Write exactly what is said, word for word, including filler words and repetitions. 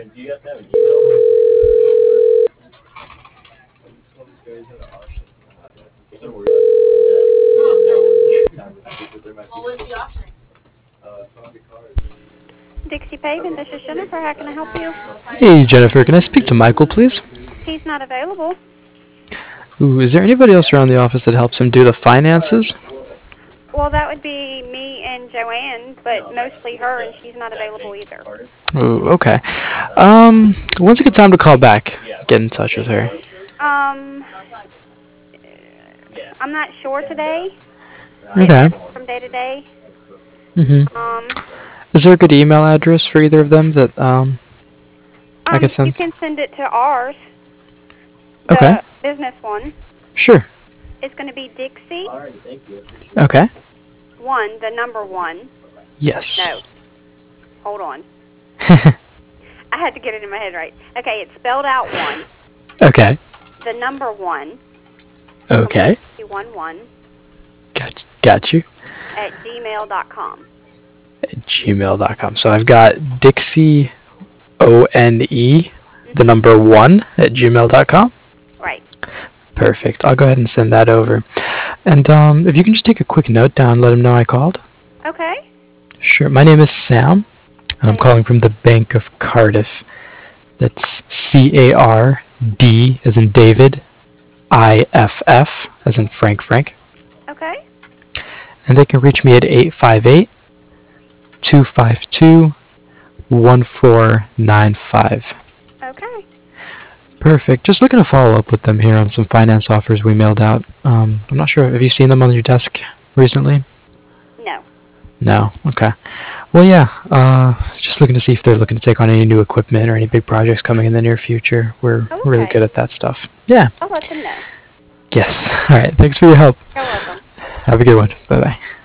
do you have to have an email? Don't worry about it. What was the option? Uh, find the card. Dixie Paving, this is Jennifer. How can I help you? Hey, Jennifer, can I speak to Michael, please? He's not available. Ooh, is there anybody else around the office that helps him do the finances? Well, that would be me and Joanne, but mostly her, and she's not available either. Ooh, okay. Um, when's a good time to call back? Get in touch with her. Um, I'm not sure today. Okay. From day to day. Mm-hmm. Um, Is there a good email address for either of them that um I um could send? you can send it to ours. The Okay. business one. Sure. It's going to be Dixie. Okay. One, the number one. Yes. No. Hold on. I had to get it in my head right. Okay, it's spelled out one. Okay. The number one. Okay. One one Got got you. at gmail dot com. At gmail dot com. So I've got Dixie O N E the number one at gmail dot com. Right. Perfect. I'll go ahead and send that over. And um, if you can just take a quick note down, let him know I called. Okay. Sure. My name is Sam, and I'm calling from the Bank of Cardiff. That's C A R D as in David, I F F as in Frank Frank. Okay. And they can reach me at eight five eight, two five two, one four nine five. Okay. Perfect. Just looking to follow up with them here on some finance offers we mailed out. Um, I'm not sure. Have you seen them on your desk recently? No. No. Okay. Well, yeah. Uh, just looking to see if they're looking to take on any new equipment or any big projects coming in the near future. We're Okay. really good at that stuff. Yeah. I'll let them know. Yes. All right. Thanks for your help. You're welcome. Have a good one. Bye bye.